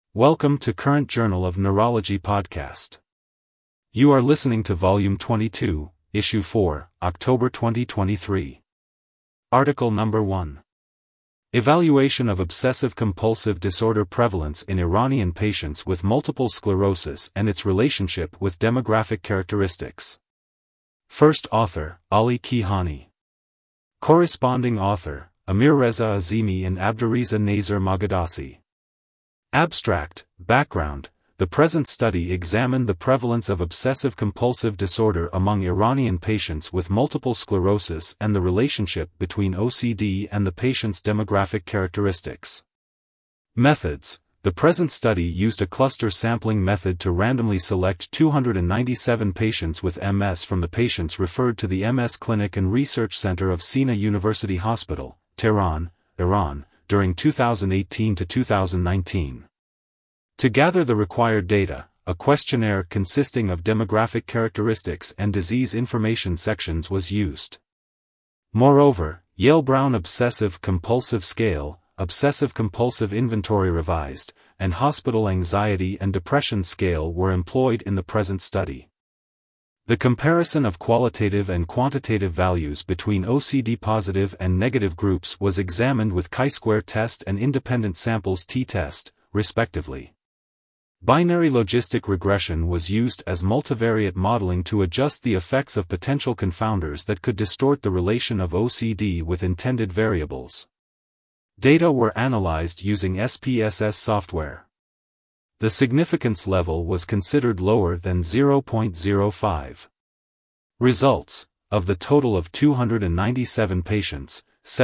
Welcome to Current Journal of Neurology podcast. You are listening to Volume 22, Issue 4, October 2023. Article Number 1. Evaluation of Obsessive-Compulsive Disorder Prevalence in Iranian Patients with Multiple Sclerosis and its Relationship with Demographic Characteristics. First author, Ali Kihani. Corresponding author, Amirreza Azimi and Abdurreza Nazer Moghadassi. Abstract, background. The present study examined the prevalence of obsessive-compulsive disorder among Iranian patients with multiple sclerosis and the relationship between OCD and the patient's demographic characteristics. Methods. The present study used a cluster sampling method to randomly select 297 patients with MS from the patients referred to the MS Clinic and Research Center of Sina University Hospital, Tehran, Iran, during 2018 to 2019. To gather the required data, a questionnaire consisting of demographic characteristics and disease information sections was used. Moreover, Yale-Brown Obsessive-Compulsive Scale, Obsessive-Compulsive Inventory Revised, and Hospital Anxiety and Depression Scale were employed in the present study. The comparison of qualitative and quantitative values between OCD-positive and negative groups was examined with chi-square test and independent samples t-test, respectively. Binary logistic regression was used as multivariate modeling to adjust the effects of potential confounders that could distort the relation of OCD with intended variables. Data were analyzed using SPSS software. The significance level was considered lower than 0.05. Results. Of the total of 297 patients,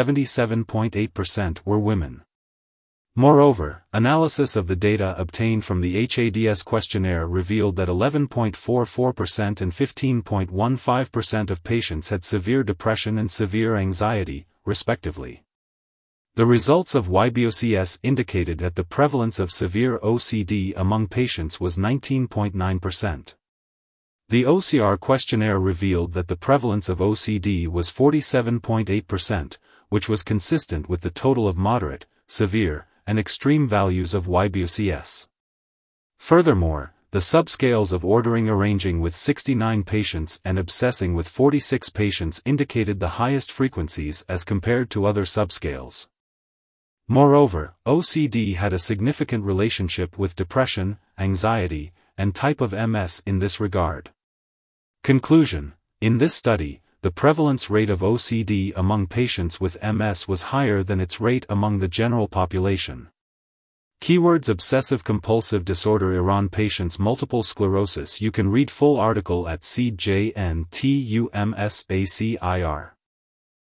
77.8% were women. Moreover, analysis of the data obtained from the HADS questionnaire revealed that 11.44% and 15.15% of patients had severe depression and severe anxiety, respectively. The results of YBOCS indicated that the prevalence of severe OCD among patients was 19.9%. The OCR questionnaire revealed that the prevalence of OCD was 47.8%, which was consistent with the total of moderate, severe, and extreme values of YBOCS. Furthermore, the subscales of ordering arranging with 69 patients and obsessing with 46 patients indicated the highest frequencies as compared to other subscales. Moreover, OCD had a significant relationship with depression, anxiety, and type of MS in this regard. Conclusion. In this study, the prevalence rate of OCD among patients with MS was higher than its rate among the general population. Keywords Obsessive-Compulsive Disorder Iran Patients Multiple Sclerosis. You can read full article at CJNTUMSACIR.